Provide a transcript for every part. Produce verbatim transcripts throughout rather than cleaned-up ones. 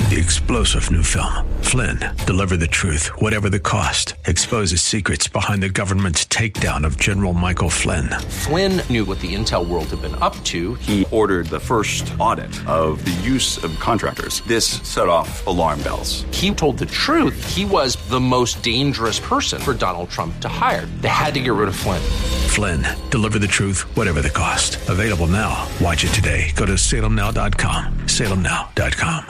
The explosive new film, Flynn, deliver the truth, whatever the cost, exposes secrets behind the government's takedown of General Michael Flynn. Flynn knew what the intel world had been up to. He ordered the first audit of the use of contractors. This set off alarm bells. He told the truth. He was the most dangerous person for Donald Trump to hire. They had to get rid of Flynn. Flynn, deliver the truth, whatever the cost. Available now. Watch it today. Go to salem now dot com. salem now dot com.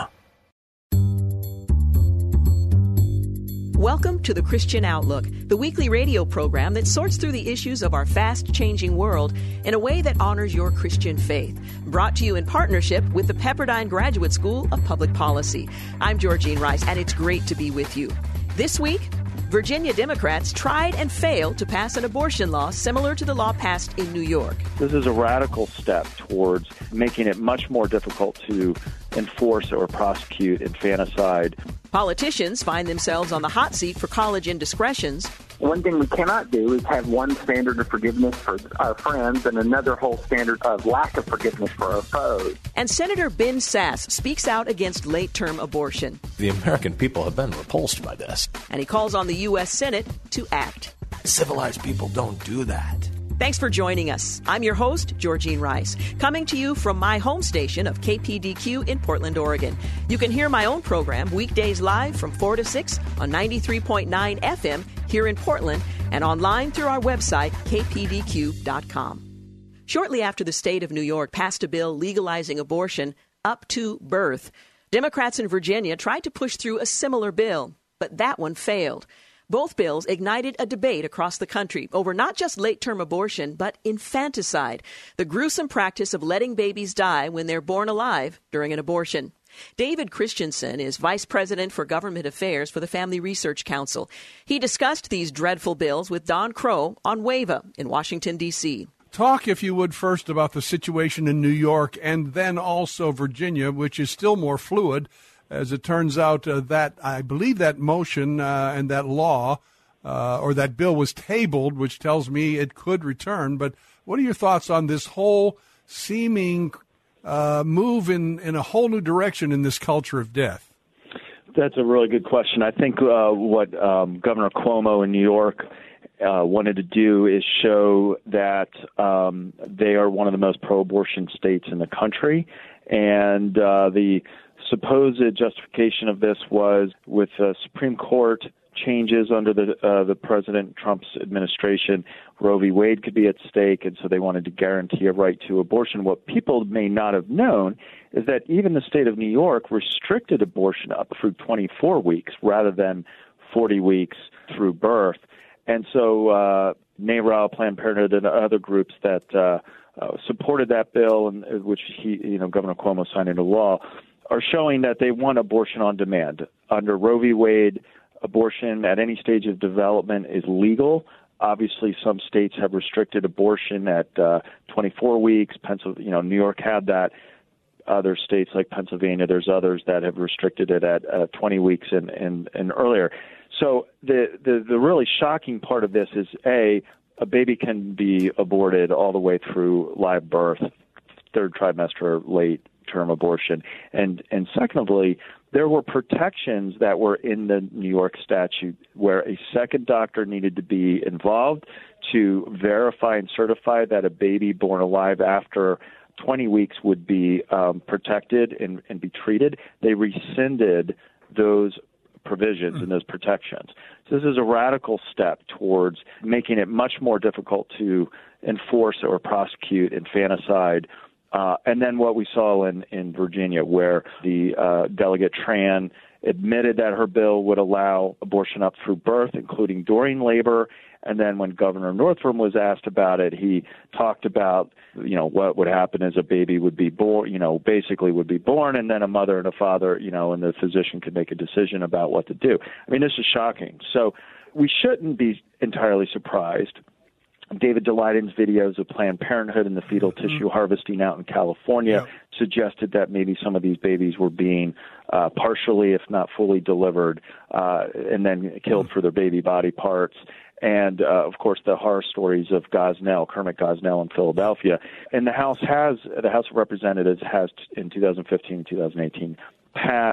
Welcome to The Christian Outlook, the weekly radio program that sorts through the issues of our fast-changing world in a way that honors your Christian faith. Brought to you in partnership with the Pepperdine Graduate School of Public Policy. I'm Georgene Rice, and it's great to be with you. This week, Virginia Democrats tried and failed to pass an abortion law similar to the law passed in New York. This is a radical step towards making it much more difficult to enforce or prosecute infanticide. Politicians find themselves on the hot seat for college indiscretions. One thing we cannot do is have one standard of forgiveness for our friends and another whole standard of lack of forgiveness for our foes. And Senator Ben Sasse speaks out against late-term abortion. The American people have been repulsed by this. And he calls on the U S Senate to act. Civilized people don't do that. Thanks for joining us. I'm your host, Georgene Rice, coming to you from my home station of K P D Q in Portland, Oregon. You can hear my own program weekdays live from four to six on ninety-three point nine F M here in Portland and online through our website, k p d q dot com. Shortly after the state of New York passed a bill legalizing abortion up to birth, Democrats in Virginia tried to push through a similar bill, but that one failed. Both bills ignited a debate across the country over not just late-term abortion, but infanticide, the gruesome practice of letting babies die when they're born alive during an abortion. David Christensen is Vice President for Government Affairs for the Family Research Council. He discussed these dreadful bills with Don Crow on WAVA in Washington, D C Talk, if you would, first about the situation in New York and then also Virginia, which is still more fluid. As it turns out, uh, that I believe that motion uh, and that law uh, or that bill was tabled, which tells me it could return. But what are your thoughts on this whole seeming uh, move in, in a whole new direction in this culture of death? That's a really good question. I think uh, what um, Governor Cuomo in New York uh, wanted to do is show that um, they are one of the most pro-abortion states in the country. And uh, the supposed justification of this was with uh, Supreme Court changes under the uh, the President Trump's administration, Roe v. Wade could be at stake, and so they wanted to guarantee a right to abortion. What people may not have known is that even the state of New York restricted abortion up through twenty-four weeks rather than forty weeks through birth. And so uh, NARAL, Planned Parenthood, and other groups that uh, uh, supported that bill, and which he, you know, Governor Cuomo signed into law, are showing that they want abortion on demand. Under Roe v. Wade, abortion at any stage of development is legal. Obviously, some states have restricted abortion at uh, twenty-four weeks. Pennsylvania, you know, New York had that. Other states like Pennsylvania, there's others that have restricted it at uh, twenty weeks and, and, and earlier. So the, the, the really shocking part of this is, A, a baby can be aborted all the way through live birth, third trimester, late term abortion. And and secondly, there were protections that were in the New York statute where a second doctor needed to be involved to verify and certify that a baby born alive after twenty weeks would be um, protected and, and be treated. They rescinded those provisions and those protections. So this is a radical step towards making it much more difficult to enforce or prosecute infanticide. Uh, and then what we saw in, in Virginia, where the uh, Delegate Tran admitted that her bill would allow abortion up through birth, including during labor. And then when Governor Northam was asked about it, he talked about, you know, what would happen is a baby would be born, you know, basically would be born, and then a mother and a father, you know, and the physician could make a decision about what to do. I mean, this is shocking. So we shouldn't be entirely surprised. David Daleiding's videos of Planned Parenthood and the fetal mm-hmm. tissue harvesting out in California yeah. suggested that maybe some of these babies were being uh, partially, if not fully, delivered uh, and then killed mm-hmm. for their baby body parts. And, uh, of course, the horror stories of Gosnell, Kermit Gosnell in Philadelphia. And the House has, the House of Representatives has, in two thousand fifteen and two thousand eighteen, passed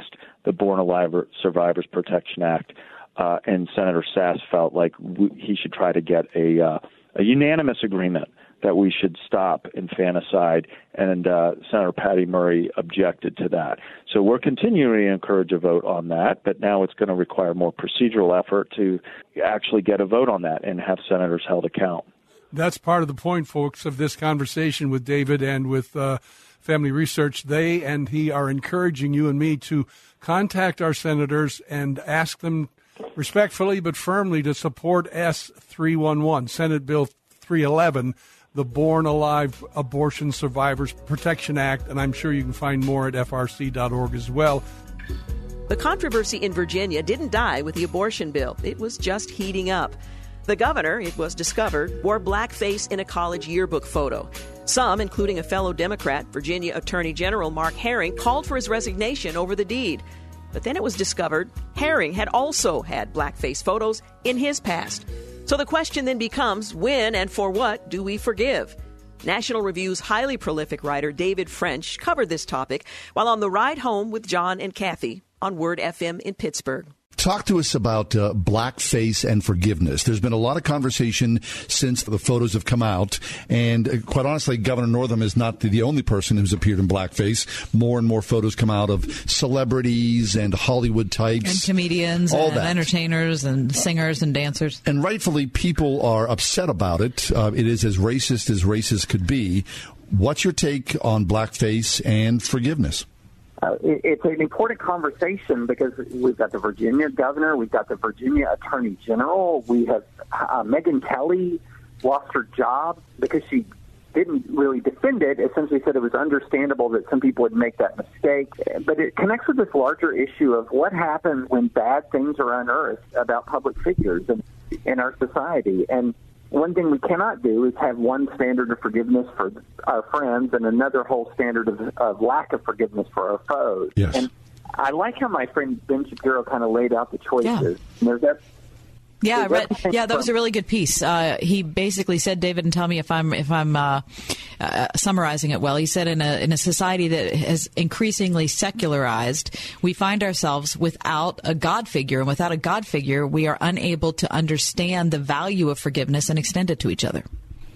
the Born Alive Survivors Protection Act, uh, and Senator Sasse felt like w- he should try to get a, uh, a unanimous agreement that we should stop infanticide, and uh, Senator Patty Murray objected to that. So we're continuing to encourage a vote on that, but now it's going to require more procedural effort to actually get a vote on that and have senators held account. That's part of the point, folks, of this conversation with David and with uh, Family Research. They and he are encouraging you and me to contact our senators and ask them respectfully but firmly to support S three eleven, Senate Bill three eleven, the Born Alive Abortion Survivors Protection Act, and I'm sure you can find more at F R C dot org as well. The controversy in Virginia didn't die with the abortion bill. It was just heating up. The governor, it was discovered, wore blackface in a college yearbook photo. Some, including a fellow Democrat, Virginia Attorney General Mark Herring, called for his resignation over the deed. But then it was discovered Herring had also had blackface photos in his past. So the question then becomes, when and for what do we forgive? National Review's highly prolific writer David French covered this topic while on the ride home with John and Kathy on Word F M in Pittsburgh. Talk to us about uh, blackface and forgiveness. There's been a lot of conversation since the photos have come out, and uh, quite honestly, Governor Northam is not the, the only person who's appeared in blackface. More and more photos come out of celebrities and Hollywood types. And comedians all and that. entertainers and singers and dancers. And rightfully, people are upset about it. Uh, it is as racist as racist could be. What's your take on blackface and forgiveness? Uh, it, it's an important conversation because we've got the Virginia governor, we've got the Virginia Attorney General, we have uh, Megyn Kelly lost her job because she didn't really defend it, essentially said it was understandable that some people would make that mistake. But it connects with this larger issue of what happens when bad things are unearthed about public figures in, in our society. And one thing we cannot do is have one standard of forgiveness for our friends and another whole standard of, of lack of forgiveness for our foes. Yes. And I like how my friend Ben Shapiro kind of laid out the choices. Yeah. And there's that. Yeah, I read, yeah, that was a really good piece. Uh, he basically said, David, and tell me if I'm if I'm uh, uh, summarizing it well. He said, in a in a society that has increasingly secularized, we find ourselves without a God figure, and without a God figure, we are unable to understand the value of forgiveness and extend it to each other.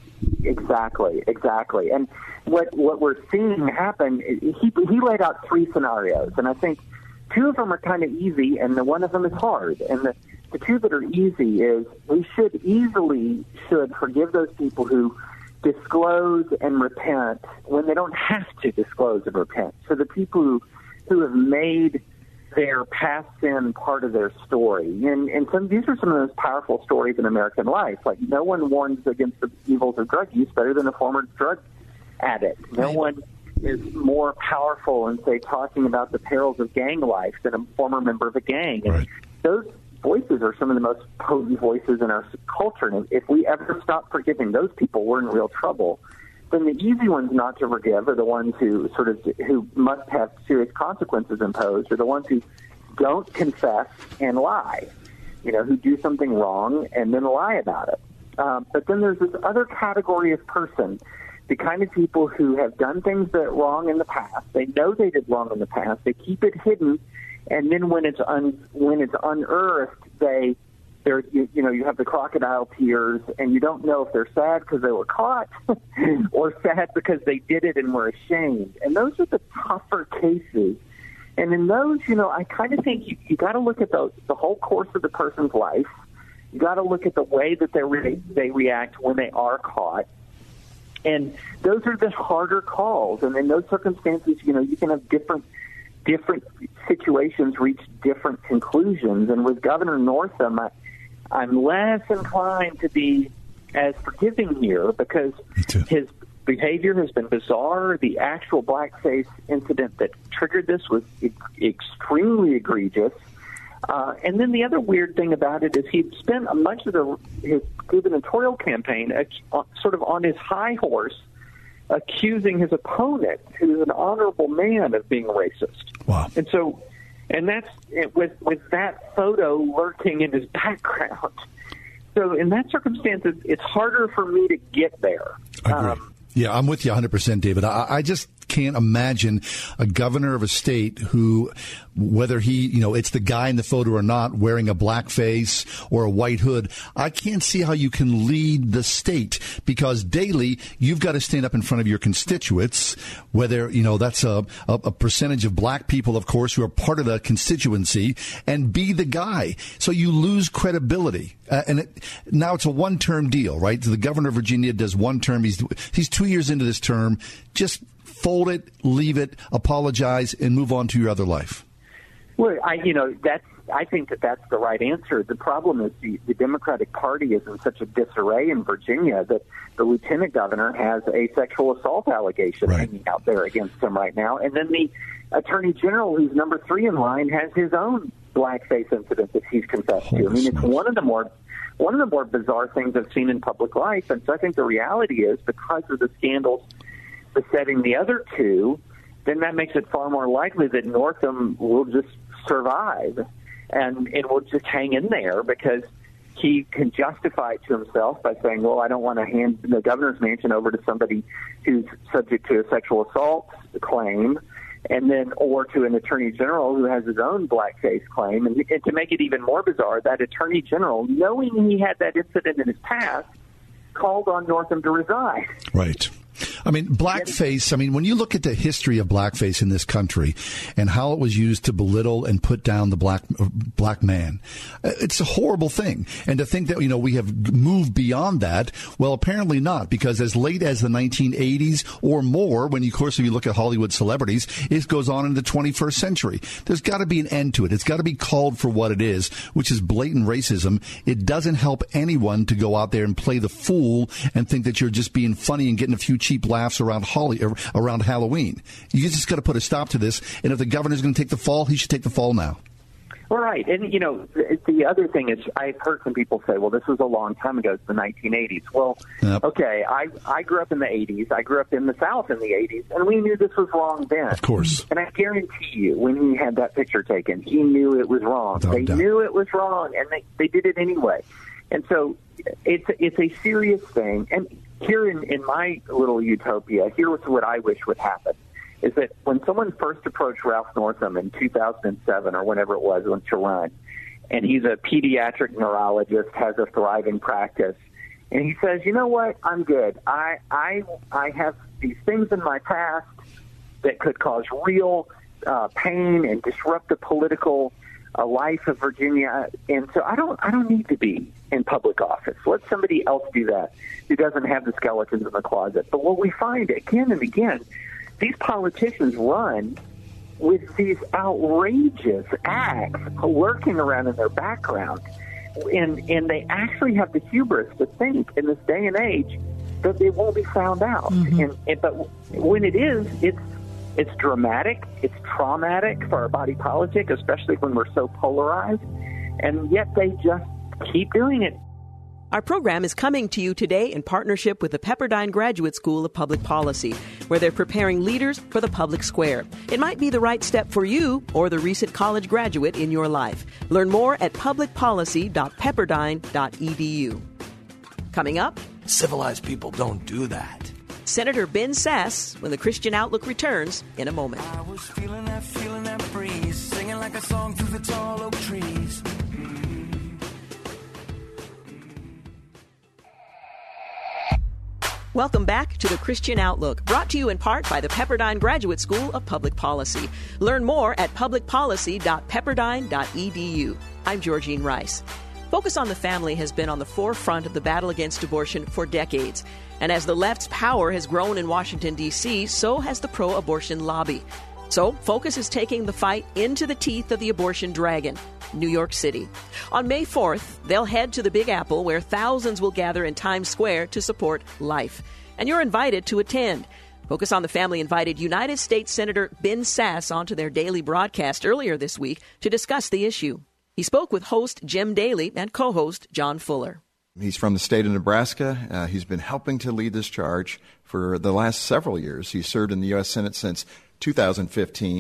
Exactly, exactly. And what what we're seeing happen, he he laid out three scenarios, and I think two of them are kind of easy, and the one of them is hard. And the The two that are easy is we should easily should forgive those people who disclose and repent when they don't have to disclose and repent. So the people who, who have made their past sin part of their story. And, and some these are some of the most powerful stories in American life. Like, no one warns against the evils of drug use better than a former drug addict. No one is more powerful in, say, talking about the perils of gang life than a former member of a gang. And right. those voices are some of the most potent voices in our culture. And if we ever stop forgiving those people, we're in real trouble. Then the easy ones not to forgive are the ones who sort of who must have serious consequences imposed, or the ones who don't confess and lie, you know, who do something wrong and then lie about it. Um, but then there's this other category of person, the kind of people who have done things that wrong in the past. They know they did wrong in the past. They keep it hidden. And then when it's un, when it's unearthed, they, they're, you, you know, you have the crocodile tears, and you don't know if they're sad because they were caught or sad because they did it and were ashamed. And those are the tougher cases. And in those, you know, I kind of think you, you got to look at the, the whole course of the person's life. You got to look at the way that they re- they react when they are caught. And those are the harder calls. And in those circumstances, you know, you can have different different situations reach different conclusions. And with Governor Northam, I, I'm less inclined to be as forgiving here because his behavior has been bizarre. The actual blackface incident that triggered this was e- extremely egregious. Uh, and then the other weird thing about it is he spent a much of the, his gubernatorial campaign uh, sort of on his high horse, accusing his opponent, who's an honorable man, of being racist. Wow. And so, and that's with with that photo lurking in his background. So in that circumstance, it's harder for me to get there. I agree. Um, yeah, I'm with you one hundred percent, David. I, I just can't imagine a governor of a state who, whether he, you know, it's the guy in the photo or not, wearing a black face or a white hood. I can't see how you can lead the state, because daily you've got to stand up in front of your constituents, whether, you know, that's a, a, a percentage of black people, of course, who are part of the constituency, and be the guy. So you lose credibility. Uh, and it, now it's a one-term deal, right? The governor of Virginia does one term. He's he's two years into this term. Just fold it, leave it, apologize, and move on to your other life. Well, I, you know, that's, I think that that's the right answer. The problem is the, the Democratic Party is in such a disarray in Virginia that the lieutenant governor has a sexual assault allegation right. hanging out there against him right now. And then the attorney general, who's number three in line, has his own blackface incident that he's confessed Holy to. I mean, smokes. It's one of the more one of the more bizarre things I've seen in public life. And so I think the reality is, because of the scandals besetting the other two, then that makes it far more likely that Northam will just survive and it will just hang in there, because he can justify it to himself by saying, well, I don't want to hand the governor's mansion over to somebody who's subject to a sexual assault claim, and then or to an attorney general who has his own blackface claim. And, and to make it even more bizarre, that attorney general, knowing he had that incident in his past, called on Northam to resign. Right. I mean, blackface, I mean, when you look at the history of blackface in this country and how it was used to belittle and put down the black black man, it's a horrible thing. And to think that, you know, we have moved beyond that, well, apparently not, because as late as the nineteen eighties or more, when, you, of course, if you look at Hollywood celebrities, it goes on in the twenty-first century. There's got to be an end to it. It's got to be called for what it is, which is blatant racism. It doesn't help anyone to go out there and play the fool and think that you're just being funny and getting a few cheap laughs around Holly, around Halloween. You just got to put a stop to this. And if the governor's going to take the fall, he should take the fall now. All right. And, you know, the, the other thing is, I've heard some people say, well, this was a long time ago. It's the nineteen eighties. Well, yep. okay, I, I grew up in the eighties. I grew up in the South in the eighties, and we knew this was wrong then. Of course. And I guarantee you, when he had that picture taken, he knew it was wrong. Without they doubt. knew it was wrong, and they, they did it anyway. And so it's, it's a serious thing. And here in, in my little utopia, here's what I wish would happen, is that when someone first approached Ralph Northam in two thousand seven or whenever it was when to run, and he's a pediatric neurologist, has a thriving practice, and he says, you know what, I'm good. I I I have these things in my past that could cause real uh, pain and disrupt the political uh, life of Virginia, and so I don't I don't need to be in public office. Let somebody else do that who doesn't have the skeletons in the closet. But what we find again and again, these politicians run with these outrageous acts lurking around in their background. And, and they actually have the hubris to think in this day and age that they won't be found out. Mm-hmm. And, and but when it is, it's it's dramatic, it's traumatic for our body politic, especially when we're so polarized. And yet they just keep doing it. Our program is coming to you today in partnership with the Pepperdine Graduate School of Public Policy, where they're preparing leaders for the public square. It might be the right step for you or the recent college graduate in your life. Learn more at public policy dot pepperdine dot e d u. Coming up, civilized people don't do that. Senator Ben Sasse when the Christian Outlook returns in a moment. I was feeling that, feeling that breeze, singing like a song through the tall oak trees. Welcome back to the Christian Outlook, brought to you in part by the Pepperdine Graduate School of Public Policy. Learn more at public policy dot pepperdine dot e d u. I'm Georgene Rice. Focus on the Family has been on the forefront of the battle against abortion for decades. And as the left's power has grown in Washington, D C, so has the pro-abortion lobby. So Focus is taking the fight into the teeth of the abortion dragon, New York City. On May fourth, they'll head to the Big Apple, where thousands will gather in Times Square to support life. And you're invited to attend. Focus on the Family invited United States Senator Ben Sasse onto their daily broadcast earlier this week to discuss the issue. He spoke with host Jim Daly and co-host John Fuller. He's from the state of Nebraska. Uh, he's been helping to lead this charge for the last several years. He's served in the U S Senate since two thousand fifteen.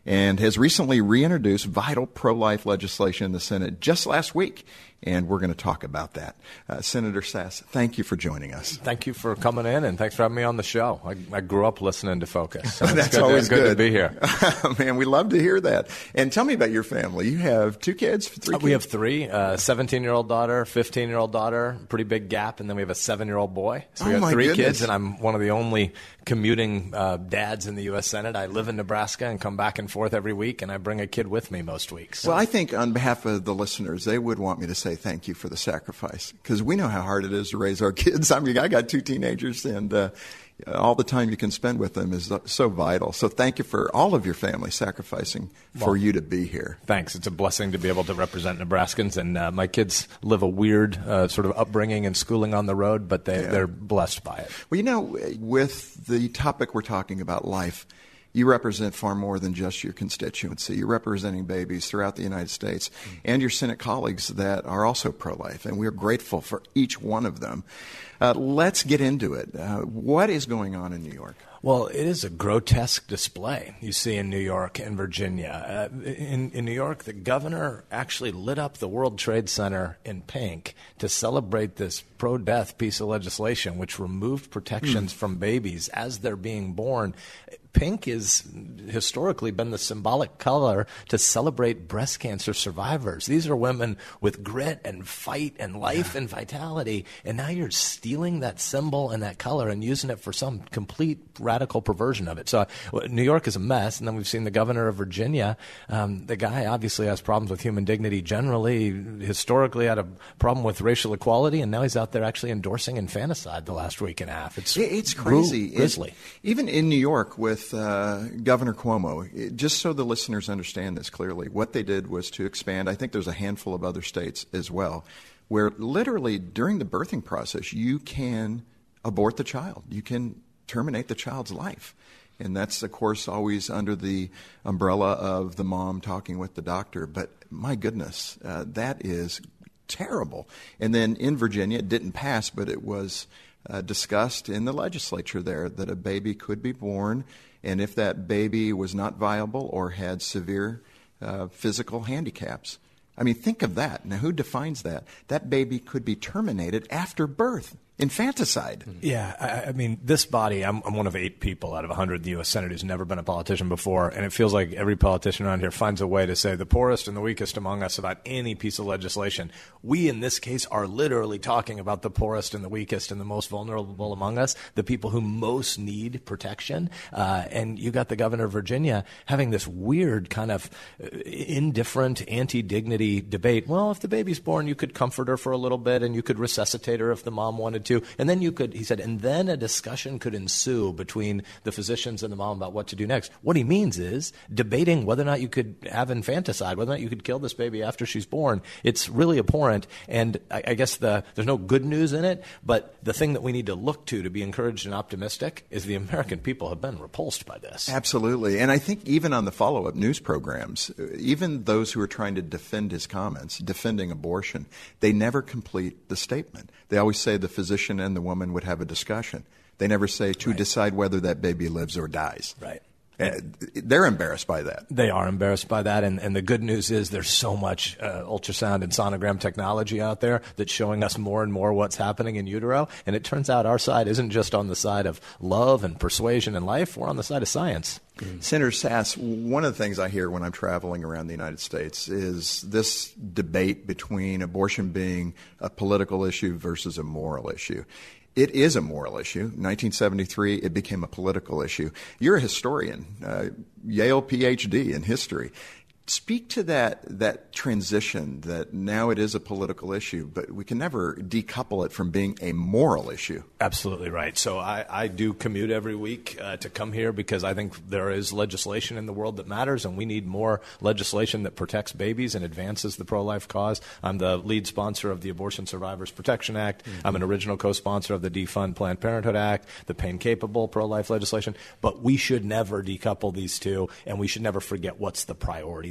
and has recently reintroduced vital pro-life legislation in the Senate just last week. And we're going to talk about that. Uh, Senator Sasse, thank you for joining us. Thank you for coming in, and thanks for having me on the show. I, I grew up listening to Focus. So That's it's good always to, good. good to be here. Man, we love to hear that. And tell me about your family. You have two kids? Three kids? Uh, we have three, a seventeen-year-old daughter, fifteen-year-old daughter, pretty big gap, and then we have a seven-year-old boy. So we oh have three goodness. kids, and I'm one of the only commuting uh, dads in the U S Senate. I live in Nebraska and come back and forth every week, and I bring a kid with me most weeks. So. Well, I think on behalf of the listeners, they would want me to say thank you for the sacrifice, because we know how hard it is to raise our kids. I mean, I got two teenagers, and uh, all the time you can spend with them is so vital. So thank you for all of your family sacrificing for well, you to be here. Thanks. It's a blessing to be able to represent Nebraskans, and uh, my kids live a weird uh, sort of upbringing and schooling on the road, but they, yeah. they're blessed by it. Well, you know, with the topic we're talking about, life, you represent far more than just your constituency. You're representing babies throughout the United States mm-hmm. and your Senate colleagues that are also pro-life, and we're grateful for each one of them. Uh, let's get into it. Uh, what is going on in New York? Well, it is a grotesque display you see in New York and Virginia. Uh, in, in New York, the governor actually lit up the World Trade Center in pink to celebrate this pro-death piece of legislation, which removed protections mm. from babies as they're being born. Pink has historically been the symbolic color to celebrate breast cancer survivors. These are women with grit and fight and life yeah. and vitality, and now you're stealing that symbol and that color and using it for some complete radical perversion of it. So uh, New York is a mess, and then we've seen the governor of Virginia. Um, the guy obviously has problems with human dignity generally, historically had a problem with racial equality, and now he's out there actually endorsing infanticide the last week and a half. It's, it's crazy. Grisly. It's, even in New York with Uh, Governor Cuomo, it, just so the listeners understand this clearly, what they did was to expand. I think there's a handful of other states as well, where literally during the birthing process, you can abort the child. You can terminate the child's life. And that's, of course, always under the umbrella of the mom talking with the doctor. But my goodness, uh, that is terrible. And then in Virginia, it didn't pass, but it was uh, discussed in the legislature there that a baby could be born. And if that baby was not viable or had severe uh, physical handicaps, I mean, think of that. Now, who defines that? That baby could be terminated after birth. Infanticide. Yeah, I, I mean, this body, I'm, I'm one of eight people out of one hundred in the U S Senate who's never been a politician before, and it feels like every politician around here finds a way to say the poorest and the weakest among us about any piece of legislation. We, in this case, are literally talking about the poorest and the weakest and the most vulnerable among us, the people who most need protection. Uh, and you got the governor of Virginia having this weird kind of indifferent, anti-dignity debate. Well, if the baby's born, you could comfort her for a little bit, and you could resuscitate her if the mom wanted to. And then you could, he said, and then a discussion could ensue between the physicians and the mom about what to do next. What he means is debating whether or not you could have infanticide, whether or not you could kill this baby after she's born. It's really abhorrent. And I, I guess the, there's no good news in it, but the thing that we need to look to to be encouraged and optimistic is the American people have been repulsed by this. Absolutely. And I think even on the follow-up news programs, even those who are trying to defend his comments, defending abortion, they never complete the statement. They always say the physician and the woman would have a discussion. They never say to right. decide whether that baby lives or dies. Right. And they're embarrassed by that. They are embarrassed by that. And, and the good news is there's so much uh, ultrasound and sonogram technology out there that's showing us more and more what's happening in utero. And it turns out our side isn't just on the side of love and persuasion and life. We're on the side of science. Mm-hmm. Senator Sasse, one of the things I hear when I'm traveling around the United States is this debate between abortion being a political issue versus a moral issue. It is a moral issue. In nineteen seventy-three, it became a political issue. You're a historian, uh, Yale P H D in history. Speak to that that transition that now it is a political issue, but we can never decouple it from being a moral issue. Absolutely right. So I, I do commute every week uh, to come here because I think there is legislation in the world that matters, and we need more legislation that protects babies and advances the pro-life cause. I'm the lead sponsor of the Abortion Survivors Protection Act. Mm-hmm. I'm an original co-sponsor of the Defund Planned Parenthood Act, the pain-capable pro-life legislation. But we should never decouple these two, and we should never forget what's the priority.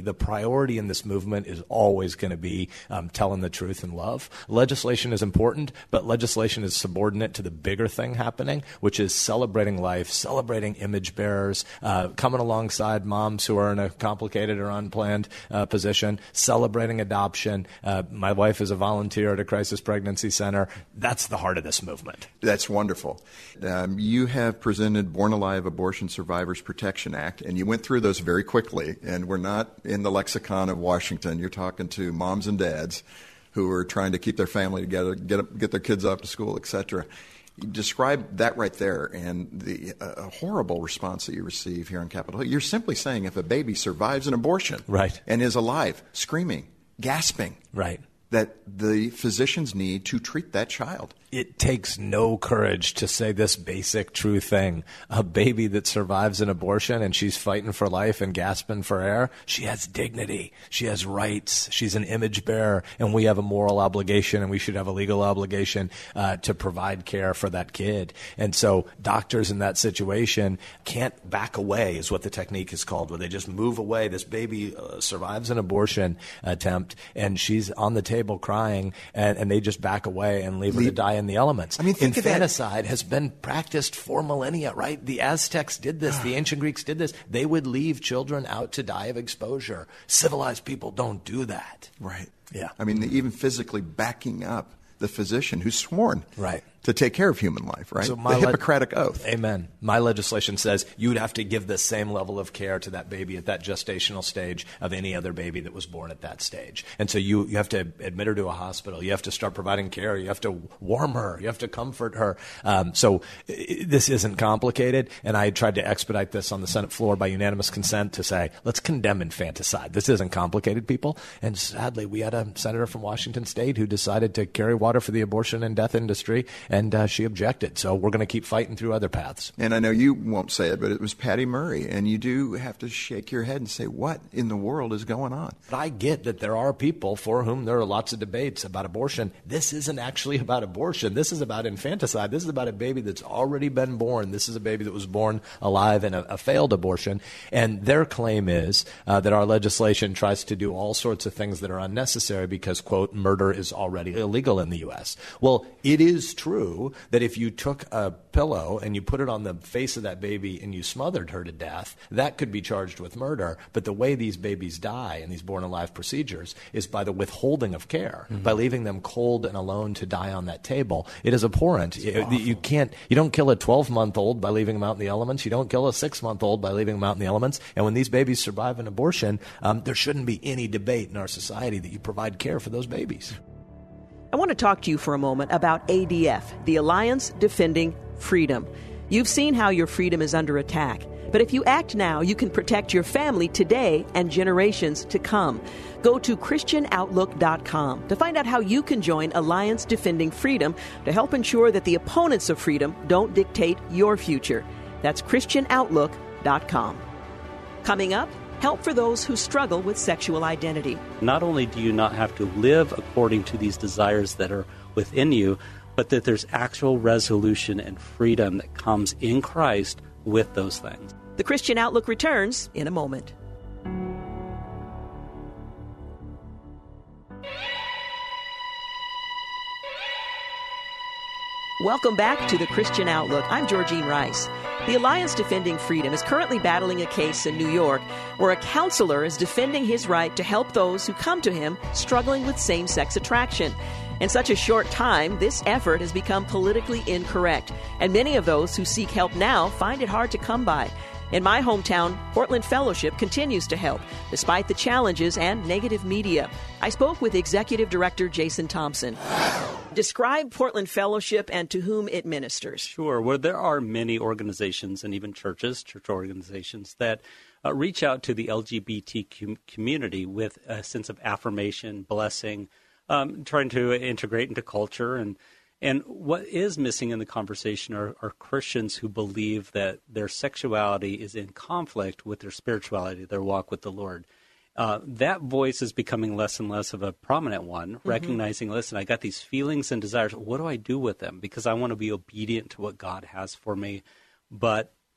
the priority in this movement is always going to be um, telling the truth in love. Legislation is important, but legislation is subordinate to the bigger thing happening, which is celebrating life, celebrating image bearers, uh, coming alongside moms who are in a complicated or unplanned uh, position, celebrating adoption. Uh, my wife is a volunteer at a crisis pregnancy center. That's the heart of this movement. That's wonderful. Um, you have presented Born Alive Abortion Survivors Protection Act, and you went through those very quickly, and we're not in the lexicon of Washington. You're talking to moms and dads who are trying to keep their family together, get, get their kids off to school, et cetera. Describe that right there and the uh, horrible response that you receive here on Capitol Hill. You're simply saying if a baby survives an abortion right. and is alive, screaming, gasping, right. that the physicians need to treat that child. It takes no courage to say this basic true thing. A baby that survives an abortion and she's fighting for life and gasping for air, she has dignity. She has rights. She's an image bearer, and we have a moral obligation, and we should have a legal obligation uh, to provide care for that kid. And so doctors in that situation can't back away, is what the technique is called, where they just move away. This baby uh, survives an abortion attempt, and she's on the table crying, and, and they just back away and leave her to die in the elements. I mean, think Infanticide has been practiced for millennia, right? The Aztecs did this. The ancient Greeks did this. They would leave children out to die of exposure. Civilized people don't do that. Right. Yeah. I mean, even physically backing up the physician who's sworn right. to take care of human life, right? So my the Hippocratic le- Oath. Amen. My legislation says you would have to give the same level of care to that baby at that gestational stage of any other baby that was born at that stage. And so you, you have to admit her to a hospital. You have to start providing care. You have to warm her. You have to comfort her. Um, so I- this isn't complicated. And I tried to expedite this on the Senate floor by unanimous consent to say, let's condemn infanticide. This isn't complicated, people. And sadly, we had a senator from Washington State who decided to carry water for the abortion and death industry, and uh, she objected. So we're going to keep fighting through other paths. And I know you won't say it, but it was Patty Murray. And you do have to shake your head and say, what in the world is going on? But I get that there are people for whom there are lots of debates about abortion. This isn't actually about abortion. This is about infanticide. This is about a baby that's already been born. This is a baby that was born alive in a, a failed abortion. And their claim is uh, that our legislation tries to do all sorts of things that are unnecessary because, quote, murder is already illegal in the U S. Well, it is true that if you took a pillow and you put it on the face of that baby and you smothered her to death, that could be charged with murder. But the way these babies die in these born alive procedures is by the withholding of care, mm-hmm. by leaving them cold and alone to die on that table. It is abhorrent. You, you can't, you don't kill a twelve-month-old by leaving them out in the elements. You don't kill a six-month-old by leaving them out in the elements. And when these babies survive an abortion, um, there shouldn't be any debate in our society that you provide care for those babies. I want to talk to you for a moment about A D F, the Alliance Defending Freedom. You've seen how your freedom is under attack. But if you act now, you can protect your family today and generations to come. Go to Christian Outlook dot com to find out how you can join Alliance Defending Freedom to help ensure that the opponents of freedom don't dictate your future. That's Christian Outlook dot com. Coming up, help for those who struggle with sexual identity. Not only do you not have to live according to these desires that are within you, but that there's actual resolution and freedom that comes in Christ with those things. The Christian Outlook returns in a moment. Welcome back to the Christian Outlook. I'm Georgene Rice. The Alliance Defending Freedom is currently battling a case in New York where a counselor is defending his right to help those who come to him struggling with same-sex attraction. In such a short time, this effort has become politically incorrect, and many of those who seek help now find it hard to come by. In my hometown, Portland Fellowship continues to help, despite the challenges and negative media. I spoke with Executive Director Jason Thompson. Describe Portland Fellowship and to whom it ministers. Sure. Well, there are many organizations and even churches, church organizations, that uh, reach out to the L G B T Q community with a sense of affirmation, blessing, um, trying to integrate into culture. And And what is missing in the conversation are, are Christians who believe that their sexuality is in conflict with their spirituality, their walk with the Lord. Uh, that voice is becoming less and less of a prominent one, mm-hmm. recognizing, listen, I got these feelings and desires. What do I do with them? Because I want to be obedient to what God has for me. But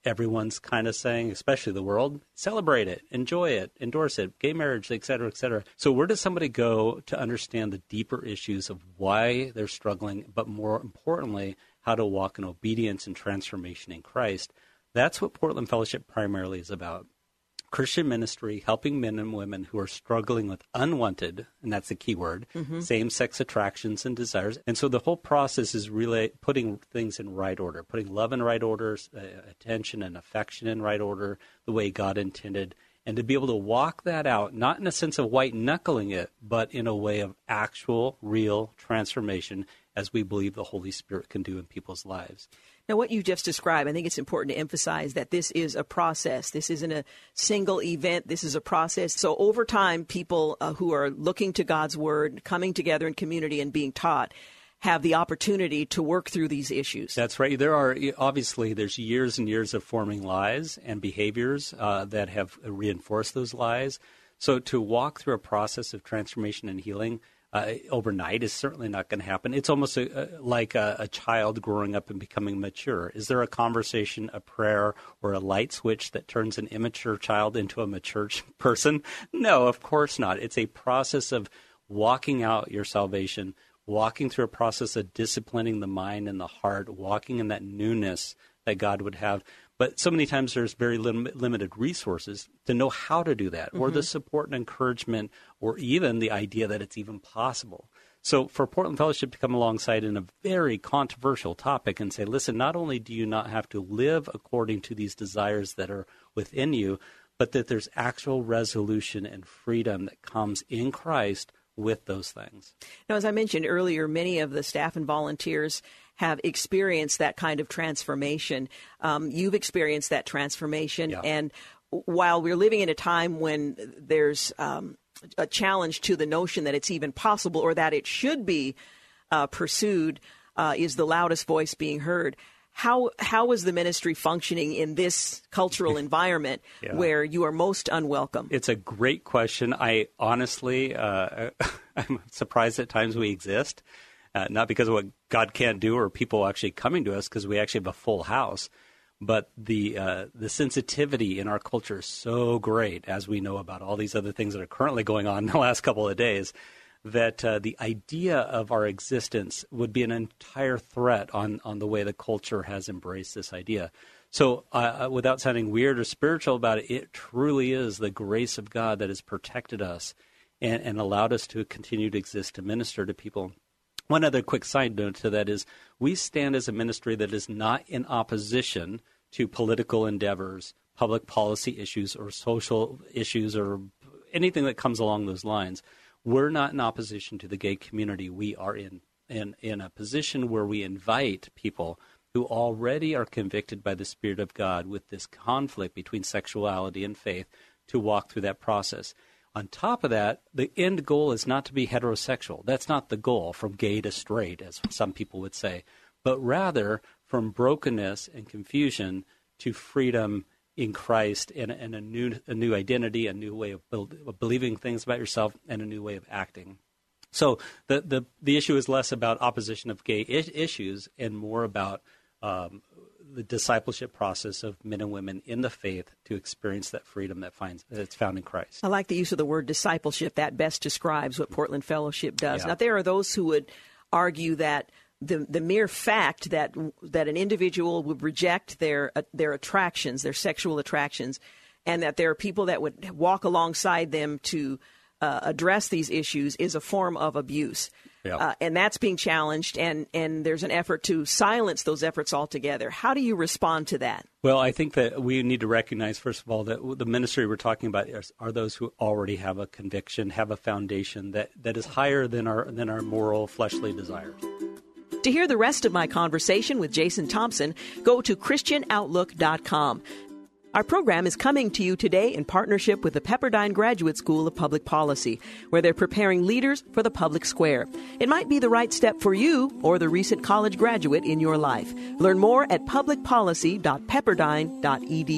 everyone's kind of saying, especially the world, celebrate it, enjoy it, endorse it, gay marriage, et cetera, et cetera. So where does somebody go to understand the deeper issues of why they're struggling, but more importantly, how to walk in obedience and transformation in Christ? That's what Portland Fellowship primarily is about. Christian ministry, helping men and women who are struggling with unwanted, and that's the key word, mm-hmm. same-sex attractions and desires. And so the whole process is really putting things in right order, putting love in right order, uh, attention and affection in right order, the way God intended, and to be able to walk that out, not in a sense of white-knuckling it, but in a way of actual, real transformation, as we believe the Holy Spirit can do in people's lives. Now, what you just described, I think it's important to emphasize that this is a process. This isn't a single event. This is a process. So over time, people uh, who are looking to God's Word, coming together in community and being taught, have the opportunity to work through these issues. That's right. There are, obviously, there's years and years of forming lies and behaviors uh, that have reinforced those lies. So to walk through a process of transformation and healing Uh, overnight is certainly not going to happen. It's almost a, a, like a, a child growing up and becoming mature. Is there a conversation, a prayer, or a light switch that turns an immature child into a mature person? No, of course not. It's a process of walking out your salvation, walking through a process of disciplining the mind and the heart, walking in that newness that God would have. But so many times there's very lim- limited resources to know how to do that, mm-hmm. or the support and encouragement, or even the idea that it's even possible. So for Portland Fellowship to come alongside in a very controversial topic and say, listen, not only do you not have to live according to these desires that are within you, but that there's actual resolution and freedom that comes in Christ with those things. Now, as I mentioned earlier, many of the staff and volunteers have experienced that kind of transformation. Um, you've experienced that transformation. Yeah. And while we're living in a time when there's um, a challenge to the notion that it's even possible or that it should be uh, pursued, uh, is the loudest voice being heard. How how is the ministry functioning in this cultural environment yeah. where you are most unwelcome? It's a great question. I honestly, uh, I'm surprised at times we exist, uh, not because of what God can't do or people actually coming to us, because we actually have a full house. But the uh, the sensitivity in our culture is so great, as we know about all these other things that are currently going on in the last couple of days, that uh, the idea of our existence would be an entire threat on, on the way the culture has embraced this idea. So uh, without sounding weird or spiritual about it, it truly is the grace of God that has protected us and, and allowed us to continue to exist to minister to people. One other quick side note to that is we stand as a ministry that is not in opposition to political endeavors, public policy issues, or social issues, or anything that comes along those lines. We're not in opposition to the gay community. We are in, in, in a position where we invite people who already are convicted by the Spirit of God with this conflict between sexuality and faith to walk through that process. On top of that, the end goal is not to be heterosexual. That's not the goal, from gay to straight, as some people would say, but rather from brokenness and confusion to freedom in Christ and, and a new a new identity, a new way of, build, of believing things about yourself, and a new way of acting. So the the, the issue is less about opposition of gay I- issues and more about um, the discipleship process of men and women in the faith to experience that freedom that finds that's found in Christ. I like the use of the word discipleship. That best describes what Portland Fellowship does. Yeah. Now, there are those who would argue that the the mere fact that that an individual would reject their uh, their attractions, their sexual attractions, and that there are people that would walk alongside them to uh, address these issues is a form of abuse. Yeah. Uh, and that's being challenged, and, and there's an effort to silence those efforts altogether. How do you respond to that? Well, I think that we need to recognize, first of all, that the ministry we're talking about are, are those who already have a conviction, have a foundation that, that is higher than our than our moral, fleshly desires. To hear the rest of my conversation with Jason Thompson, go to Christian Outlook dot com. Our program is coming to you today in partnership with the Pepperdine Graduate School of Public Policy, where they're preparing leaders for the public square. It might be the right step for you or the recent college graduate in your life. Learn more at public policy dot pepperdine dot e d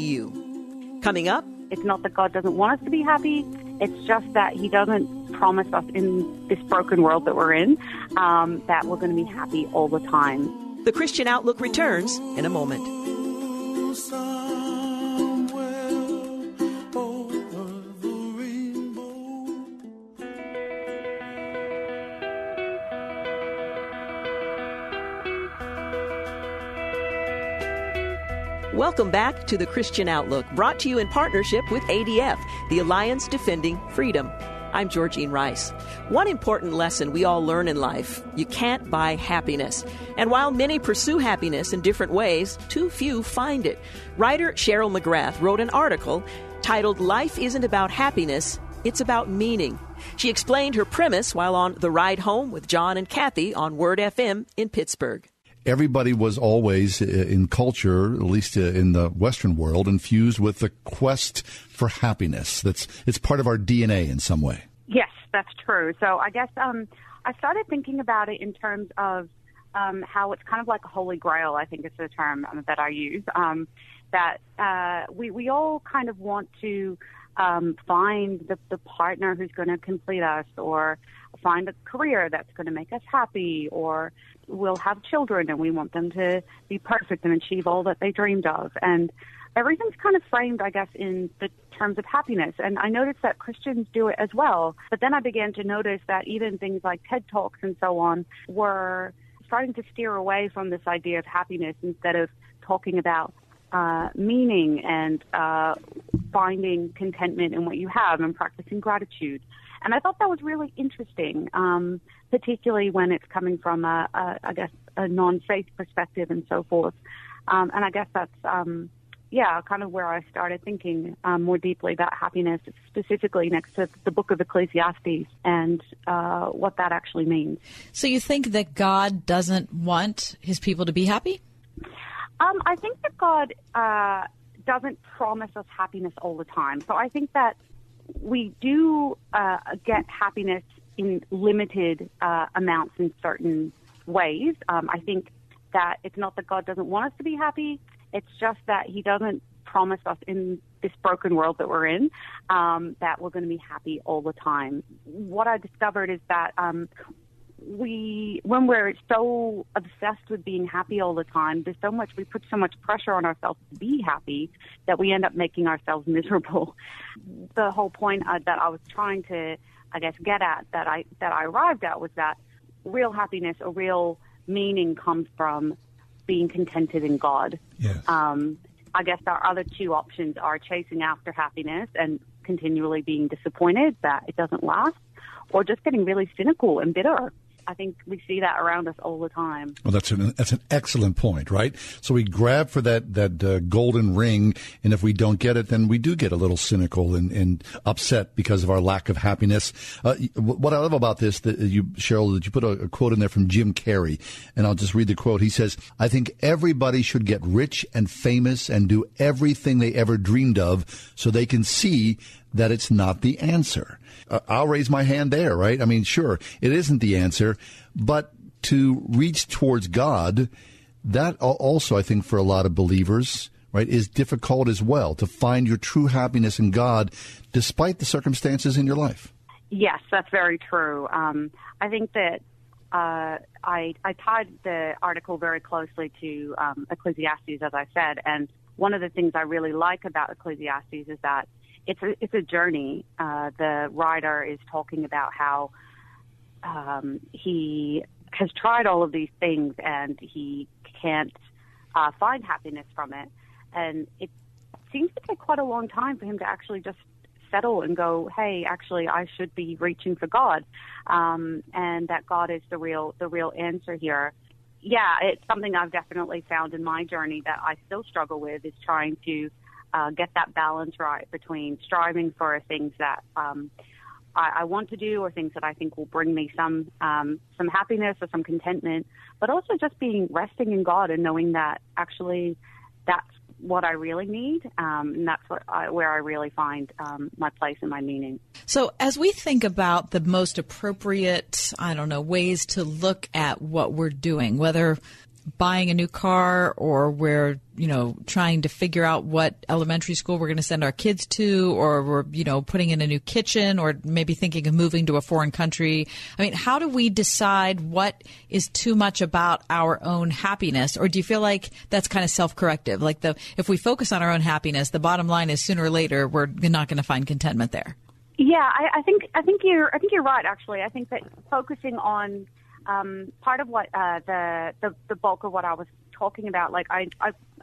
u. Coming up, it's not that God doesn't want us to be happy. It's just that he doesn't promise us in this broken world that we're in um, that we're going to be happy all the time. The Christian Outlook returns in a moment. Welcome back to the Christian Outlook, brought to you in partnership with A D F, the Alliance Defending Freedom. I'm Georgene Rice. One important lesson we all learn in life: you can't buy happiness. And while many pursue happiness in different ways, too few find it. Writer Cheryl McGrath wrote an article titled "Life Isn't About Happiness, It's About Meaning." She explained her premise while on The Ride Home with John and Kathy on Word F M in Pittsburgh. Everybody was always, in culture, at least in the Western world, infused with the quest for happiness. That's it's part of our D N A in some way. Yes, that's true. So I guess um, I started thinking about it in terms of um, how it's kind of like a holy grail, I think is the term um, that I use, um, that uh, we, we all kind of want to um, find the, the partner who's going to complete us, or find a career that's going to make us happy, or we'll have children and we want them to be perfect and achieve all that they dreamed of. And everything's kind of framed, I guess, in the terms of happiness. And I noticed that Christians do it as well. But then I began to notice that even things like TED Talks and so on were starting to steer away from this idea of happiness, instead of talking about uh, meaning and uh, finding contentment in what you have and practicing gratitude. And I thought that was really interesting, um, particularly when it's coming from, a, a, I guess, a non-faith perspective and so forth. Um, and I guess that's, um, yeah, kind of where I started thinking um, more deeply about happiness, specifically next to the book of Ecclesiastes and uh, what that actually means. So you think that God doesn't want his people to be happy? Um, I think that God uh, doesn't promise us happiness all the time. So I think that we do uh, get happiness in limited uh, amounts in certain ways. Um, I think that it's not that God doesn't want us to be happy. It's just that he doesn't promise us in this broken world that we're in um, that we're going to be happy all the time. What I discovered is that um, we, when we're so obsessed with being happy all the time, there's so much, we put so much pressure on ourselves to be happy that we end up making ourselves miserable. The whole point uh, that I was trying to, I guess, get at, that I, that I arrived at, was that real happiness or real meaning comes from being contented in God. Yes. Um, I guess our other two options are chasing after happiness and continually being disappointed that it doesn't last, or just getting really cynical and bitter. I think we see that around us all the time. Well, that's an that's an excellent point, right? So we grab for that that uh, golden ring, and if we don't get it, then we do get a little cynical and, and upset because of our lack of happiness. Uh, what I love about this, that you, Cheryl, that you put a, a quote in there from Jim Carrey, and I'll just read the quote. He says, "I think everybody should get rich and famous and do everything they ever dreamed of, so they can see that it's not the answer." Uh, I'll raise my hand there, right? I mean, sure, it isn't the answer, but to reach towards God, that also, I think, for a lot of believers, right, is difficult as well, to find your true happiness in God despite the circumstances in your life. Yes, that's very true. Um, I think that uh, I, I tied the article very closely to um, Ecclesiastes, as I said, and one of the things I really like about Ecclesiastes is that It's a, it's a journey. Uh, the writer is talking about how um, he has tried all of these things and he can't uh, find happiness from it. And it seems to take quite a long time for him to actually just settle and go, hey, actually, I should be reaching for God, um, and that God is the real the real answer here. Yeah, it's something I've definitely found in my journey that I still struggle with, is trying to Uh, get that balance right between striving for things that um, I, I want to do, or things that I think will bring me some um, some happiness or some contentment, but also just being resting in God and knowing that actually that's what I really need, um, and that's what I, where I really find um, my place and my meaning. So as we think about the most appropriate, I don't know, ways to look at what we're doing, whether buying a new car, or we're, you know, trying to figure out what elementary school we're going to send our kids to, or we're, you know, putting in a new kitchen, or maybe thinking of moving to a foreign country. I mean, how do we decide what is too much about our own happiness? Or do you feel like that's kind of self-corrective? Like, the if we focus on our own happiness, the bottom line is sooner or later we're not going to find contentment there. Yeah, I, I think I think you're I think you're right. Actually, I think that focusing on Um, part of what uh, the, the the bulk of what I was talking about, like I, I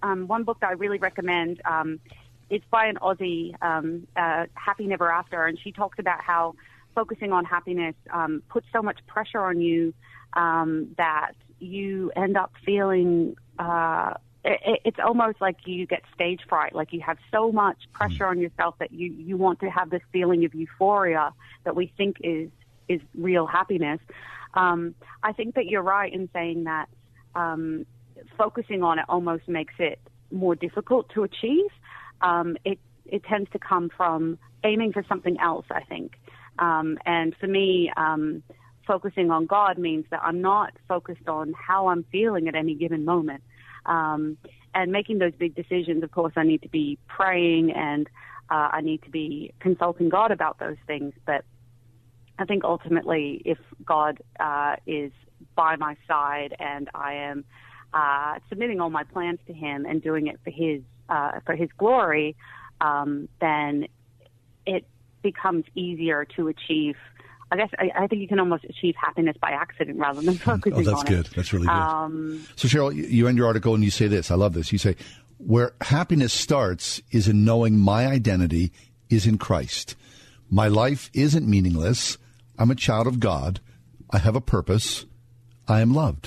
um, one book that I really recommend. Um, it's by an Aussie, um, uh, Happy Never After, and she talks about how focusing on happiness um, puts so much pressure on you um, that you end up feeling uh, it, it's almost like you get stage fright, like you have so much pressure on yourself that you, you want to have this feeling of euphoria that we think is is real happiness. Um, I think that you're right in saying that um, focusing on it almost makes it more difficult to achieve. Um, it it tends to come from aiming for something else, I think. Um, and for me, um, focusing on God means that I'm not focused on how I'm feeling at any given moment. Um, and making those big decisions, of course, I need to be praying and uh, I need to be consulting God about those things. But I think ultimately, if God uh, is by my side and I am uh, submitting all my plans to Him and doing it for His uh, for His glory, um, then it becomes easier to achieve. I guess I, I think you can almost achieve happiness by accident rather than focusing on it. Oh, that's good. That's really good. Um, so, Cheryl, you end your article and you say this. I love this. You say, where happiness starts is in knowing my identity is in Christ. My life isn't meaningless. I'm a child of God. I have a purpose. I am loved.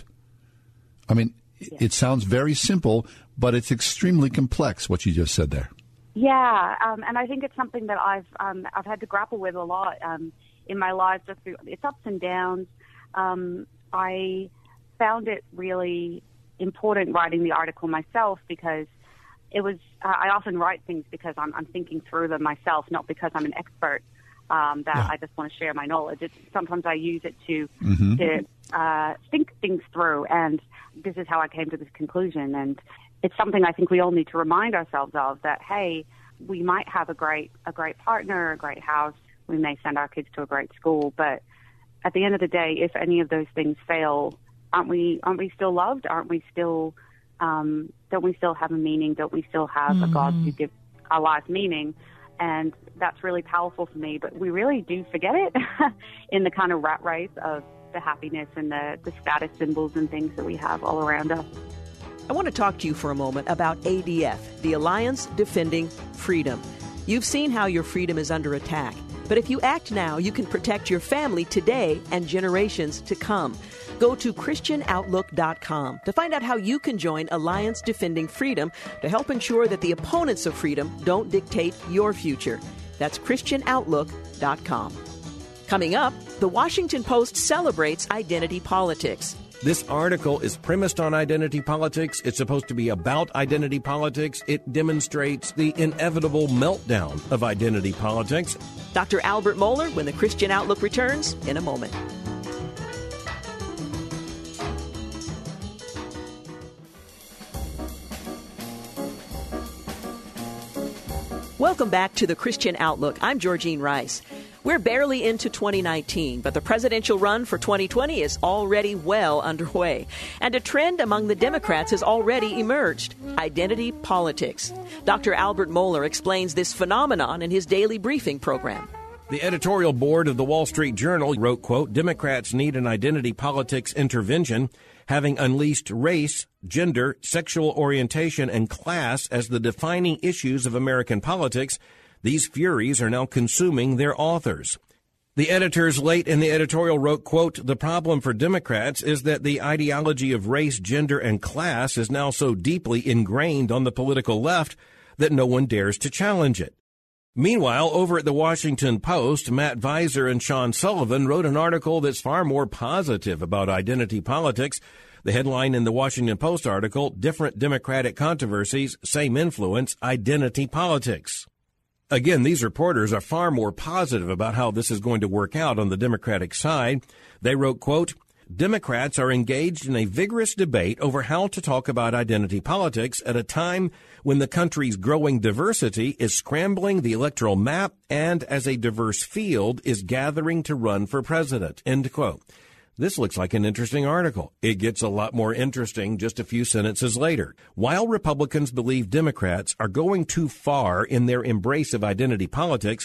I mean, yeah. It sounds very simple, but it's extremely complex, what you just said there. Yeah, um, and I think it's something that I've um, I've had to grapple with a lot um, in my life, just through its ups and downs. Um, I found it really important writing the article myself because it was. Uh, I often write things because I'm, I'm thinking through them myself, not because I'm an expert. Um, that yeah. I just want to share my knowledge. It's, sometimes I use it to mm-hmm. to uh, think things through, and this is how I came to this conclusion. And it's something I think we all need to remind ourselves of, that, hey, we might have a great a great partner, a great house, we may send our kids to a great school, but at the end of the day, if any of those things fail, aren't we aren't we still loved? Aren't we still um, don't we still have a meaning? Don't we still have mm-hmm. a God who gives our life meaning? And that's really powerful for me, but we really do forget it in the kind of rat race of the happiness and the, the status symbols and things that we have all around us. I want to talk to you for a moment about A D F, the Alliance Defending Freedom. You've seen how your freedom is under attack, but if you act now, you can protect your family today and generations to come. Go to Christian Outlook dot com to find out how you can join Alliance Defending Freedom to help ensure that the opponents of freedom don't dictate your future. That's Christian Outlook dot com. Coming up, the Washington Post celebrates identity politics. This article is premised on identity politics. It's supposed to be about identity politics. It demonstrates the inevitable meltdown of identity politics. Doctor Albert Mohler, when the Christian Outlook returns in a moment. Welcome back to the Christian Outlook. I'm Georgene Rice. We're barely into twenty nineteen, but the presidential run for twenty twenty is already well underway. And a trend among the Democrats has already emerged: identity politics. Doctor Albert Mohler explains this phenomenon in his daily briefing program. The editorial board of the Wall Street Journal wrote, quote, Democrats need an identity politics intervention, having unleashed race, gender, sexual orientation, and class as the defining issues of American politics. These furies are now consuming their authors. The editors late in the editorial wrote, quote, the problem for Democrats is that the ideology of race, gender, and class is now so deeply ingrained on the political left that no one dares to challenge it. Meanwhile, over at the Washington Post, Matt Visor and Sean Sullivan wrote an article that's far more positive about identity politics. The headline in the Washington Post article, Different Democratic Controversies, Same Influence, Identity Politics. Again, these reporters are far more positive about how this is going to work out on the Democratic side. They wrote, quote, Democrats are engaged in a vigorous debate over how to talk about identity politics at a time when the country's growing diversity is scrambling the electoral map and as a diverse field is gathering to run for president, end quote. This looks like an interesting article. It gets a lot more interesting just a few sentences later. While Republicans believe Democrats are going too far in their embrace of identity politics,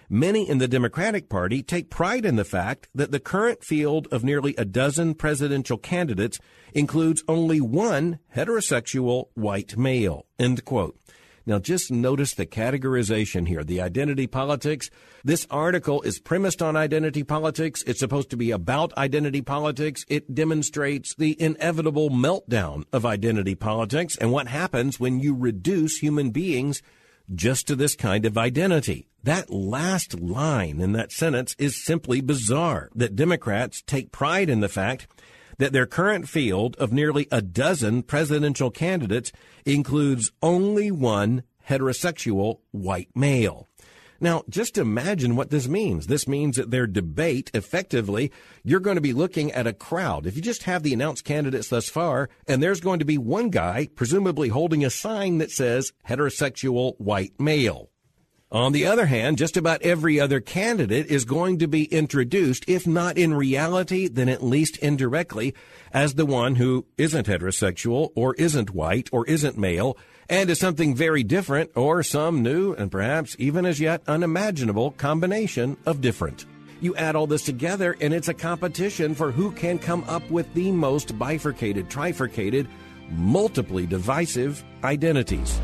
Many in the Democratic Party take pride in the fact that the current field of nearly a dozen presidential candidates includes only one heterosexual white male. End quote. Now, just notice the categorization here, the identity politics. This article is premised on identity politics. It's supposed to be about identity politics. It demonstrates the inevitable meltdown of identity politics and what happens when you reduce human beings just to this kind of identity. That last line in that sentence is simply bizarre, that Democrats take pride in the fact that their current field of nearly a dozen presidential candidates includes only one heterosexual white male. Now, just imagine what this means. This means that their debate, effectively, you're going to be looking at a crowd. If you just have the announced candidates thus far, and there's going to be one guy, presumably holding a sign that says heterosexual white male. On the other hand, just about every other candidate is going to be introduced, if not in reality, then at least indirectly, as the one who isn't heterosexual or isn't white or isn't male and is something very different or some new and perhaps even as yet unimaginable combination of different. You add all this together and it's a competition for who can come up with the most bifurcated, trifurcated, multiply divisive identities.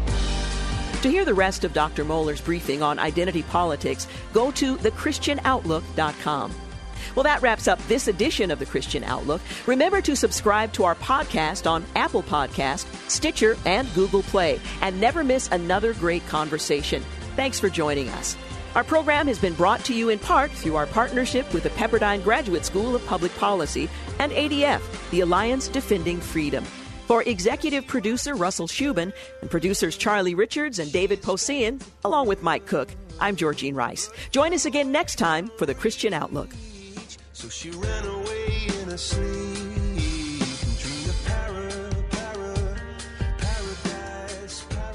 To hear the rest of Doctor Mohler's briefing on identity politics, go to the christian outlook dot com. Well, that wraps up this edition of The Christian Outlook. Remember to subscribe to our podcast on Apple Podcast, Stitcher, and Google Play, and never miss another great conversation. Thanks for joining us. Our program has been brought to you in part through our partnership with the Pepperdine Graduate School of Public Policy and A D F, the Alliance Defending Freedom. For executive producer Russell Shubin and producers Charlie Richards and David Posean, along with Mike Cook, I'm Georgene Rice. Join us again next time for The Christian Outlook. So she ran away in her sleep and dreamed of para, para, paradise, para.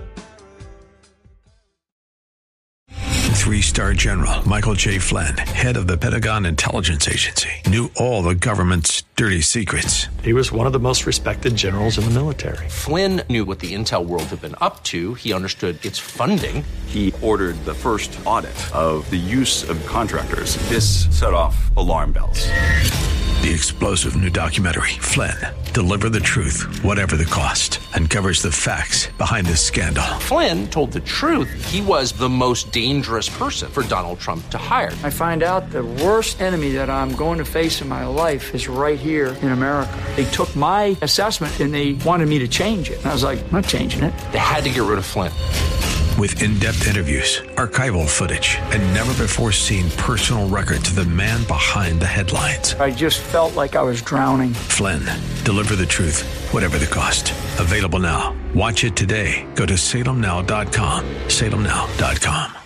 Three-star General Michael J. Flynn, head of the Pentagon Intelligence Agency, knew all the government's dirty secrets. He was one of the most respected generals in the military. Flynn knew what the intel world had been up to. He understood its funding. He ordered the first audit of the use of contractors. This set off alarm bells. The explosive new documentary, Flynn, Deliver the Truth, Whatever the Cost, uncovers the facts behind this scandal. Flynn told the truth. He was the most dangerous person for Donald Trump to hire. I find out the worst enemy that I'm going to face in my life is right here in America. They took my assessment and they wanted me to change it. And I was like, I'm not changing it. They had to get rid of Flynn. With in-depth interviews, archival footage, and never-before-seen personal records of the man behind the headlines. I just felt like I was drowning. Flynn, Deliver the Truth, Whatever the Cost. Available now. Watch it today. Go to salem now dot com. salem now dot com.